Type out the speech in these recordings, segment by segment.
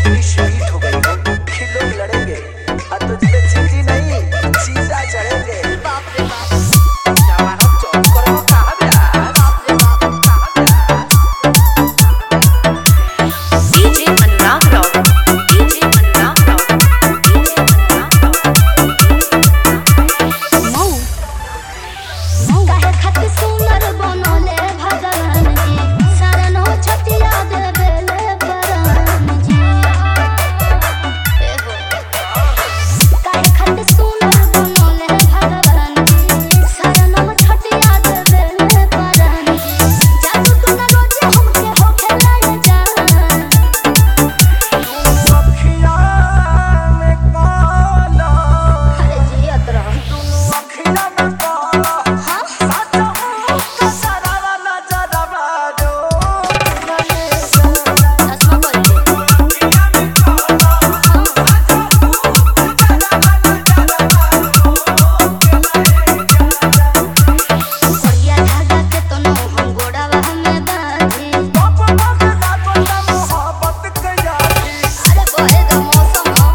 इतनी स्वीट हो गई हो कि लोग लड़ेंगे और तुझ पे चींटी नहीं चीता चढ़ेंगे। बाप रे बाप जवाना चौक पर वो कहाँ ब्याह बाप रे बाप कहाँ ब्याह। DJ Anurag rock DJ Anurag rock DJ Anurag rock Mau काहे खातिर सुंदर बनले भगवान जी शरण हो छतिया देबेले परान जी काहे खातिर सुंदर बनले भगवान जी शरण हो छतिया देबेले परान जी जादू तू न रोजे हमके हो खेलाए जा अखिया में काला अरे जियत रह अखिया में काला साचा हूँ तो सरावा नजरवा दो चश्मा पहन करिया धागा के तनो हम गोड़ावा हमें बांधी मोहब्बत कयारी अरे बहे द मौसम हो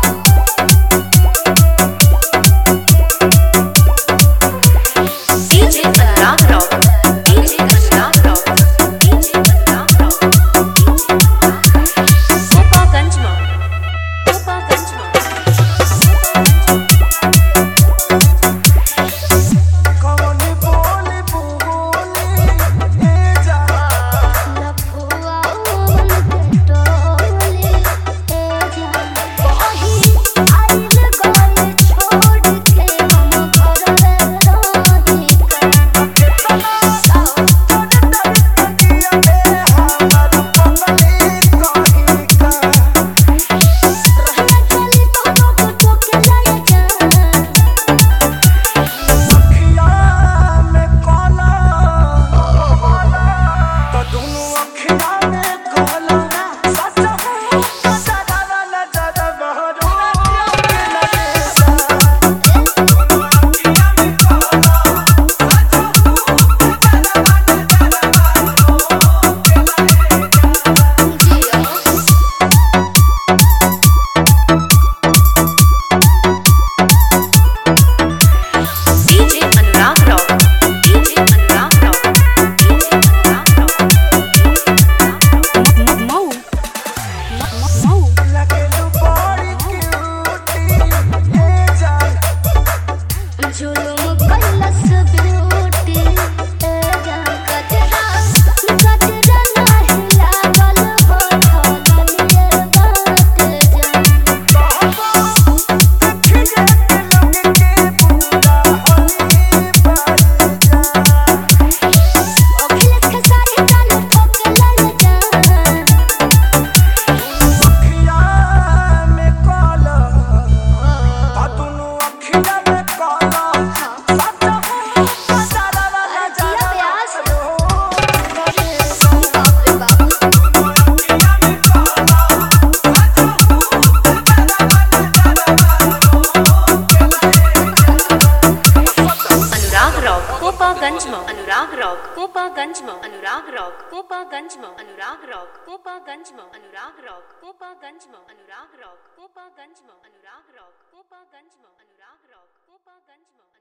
DJ Anurag rock DJ Anurag rock DJ Anurag rock Gopalganj Mau Gopalganj Mau कौन बोली बोली ए जा लफुआ उन के टोली ए जान वही आइल गइल छोड़ के हम घर रही रहना चली तो को टोके लाए जा DJ Anurag rock DJ Anurag rock DJ Anurag rock Mau Mau जुलुम कैलस ब्यूटी ए जान कजरा कजरा नाही लागल हो धनिए बात जान अखिलेश के सारे डाल ठोके लल जा जिया प्यास बाप रे बाप Anurag rock Gopalganj Mau Anurag rock Gopalganj Mau Anurag rock Gopalganj Mau Anurag rock Gopalganj Mau Anurag rock Gopalganj Mau Anurag rock Gopalganj Mau Anurag rock Gopalganj Mau Anurag rock Gopalganj Mau